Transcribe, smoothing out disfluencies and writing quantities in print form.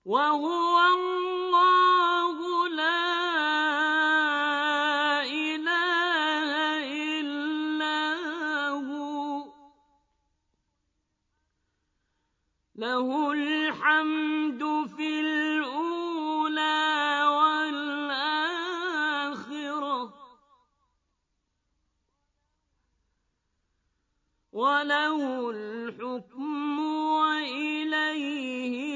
وهو الله لا إله إلا هو له الحمد في الأولى والآخرة وله الحكم وإليه